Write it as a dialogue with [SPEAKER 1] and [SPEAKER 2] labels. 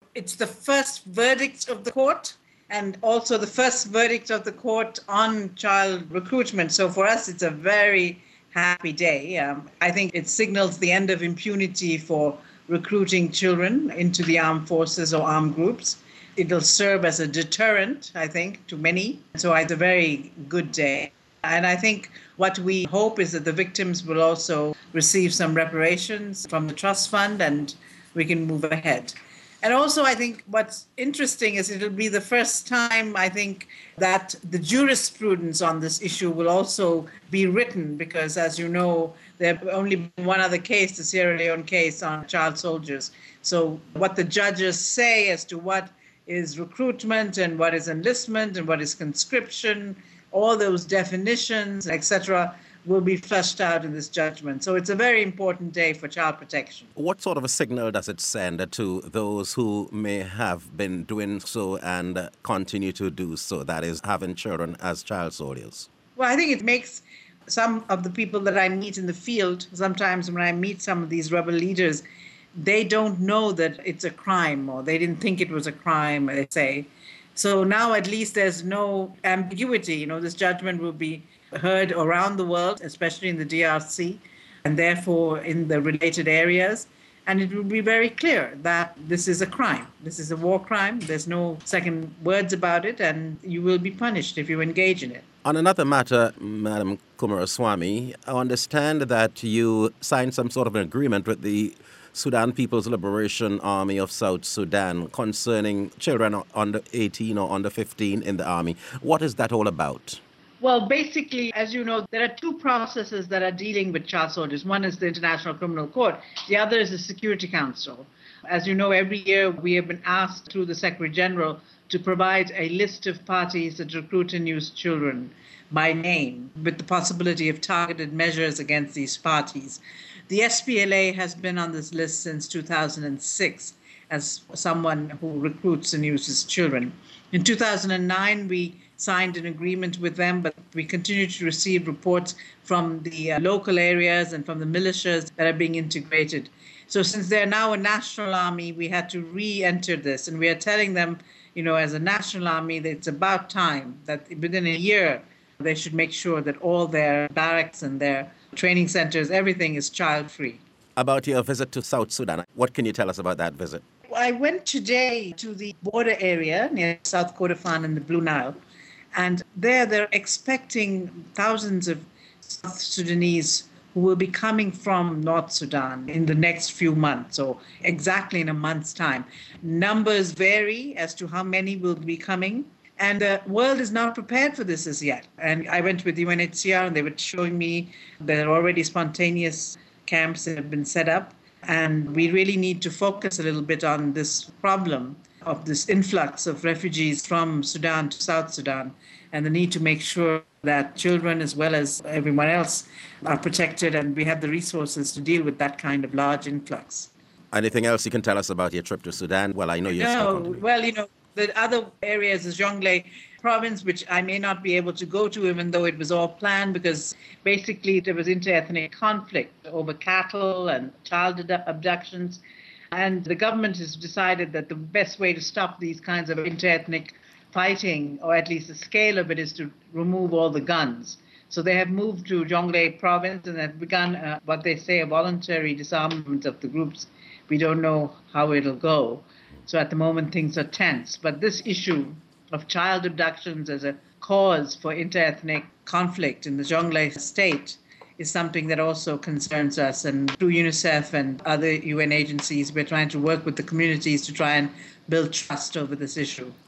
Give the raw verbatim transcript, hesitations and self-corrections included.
[SPEAKER 1] it's the first verdict of the court and also the first verdict of the court on child recruitment. So for us, it's a very happy day. Um, I think it signals the end of impunity for recruiting children into the armed forces or armed groups. It'll serve as a deterrent, I think, to many. So it's a very good day. And I think what we hope is that the victims will also receive some reparations from the trust fund and we can move ahead. And also, I think what's interesting is it'll be the first time, I think, that the jurisprudence on this issue will also be written because, as you know, there have only been one other case, the Sierra Leone case on child soldiers. So what the judges say as to what is recruitment and what is enlistment and what is conscription, all those definitions, et cetera, will be fleshed out in this judgment. So it's a very important day for child protection.
[SPEAKER 2] What sort of a signal does it send to those who may have been doing so and continue to do so, that is, having children as child soldiers?
[SPEAKER 1] Well, I think it makes some of the people that I meet in the field, sometimes when I meet some of these rebel leaders, they don't know that it's a crime or they didn't think it was a crime, they say. So now at least there's no ambiguity. You know, this judgment will be heard around the world, especially in the D R C, and therefore in the related areas. And it will be very clear that this is a crime. This is a war crime. There's no second words about it, and you will be punished if you engage in it.
[SPEAKER 2] On another matter, Madam Coomaraswamy, I understand that you signed some sort of an agreement with the Sudan People's Liberation Army of South Sudan concerning children under eighteen or under fifteen in the army. What is that all about?
[SPEAKER 1] Well, basically, as you know, there are two processes that are dealing with child soldiers. One is the International Criminal Court. The other is the Security Council. As you know, every year we have been asked through the Secretary General to provide a list of parties that recruit and use children by name, with the possibility of targeted measures against these parties. The S P L A has been on this list since two thousand six as someone who recruits and uses children. In two thousand nine, we signed an agreement with them, but we continue to receive reports from the uh, local areas and from the militias that are being integrated. So since they're now a national army, we had to re-enter this. And we are telling them, you know, as a national army, that it's about time that within a year, they should make sure that all their barracks and their training centers, everything is child-free.
[SPEAKER 2] About your visit to South Sudan, what can you tell us about that visit?
[SPEAKER 1] I went today to the border area near South Kordofan and the Blue Nile. And there they're expecting thousands of South Sudanese who will be coming from North Sudan in the next few months, or exactly in a month's time. Numbers vary as to how many will be coming. And the world is not prepared for this as yet. And I went with U N H C R and they were showing me there are already spontaneous camps that have been set up. And we really need to focus a little bit on this problem of this influx of refugees from Sudan to South Sudan and the need to make sure that children as well as everyone else are protected and we have the resources to deal with that kind of large influx.
[SPEAKER 2] Anything else you can tell us about your trip to Sudan? Well, I know you're
[SPEAKER 1] No, well, you know, the other areas is Jonglei province, which I may not be able to go to, even though it was all planned, because basically there was inter-ethnic conflict over cattle and child abductions. And the government has decided that the best way to stop these kinds of inter-ethnic fighting, or at least the scale of it, is to remove all the guns. So they have moved to Jonglei province and have begun uh, what they say a voluntary disarmament of the groups. We don't know how it'll go. So at the moment things are tense. But this issue of child abductions as a cause for inter-ethnic conflict in the Jonglei state is something that also concerns us. And through UNICEF and other U N agencies, we're trying to work with the communities to try and build trust over this issue.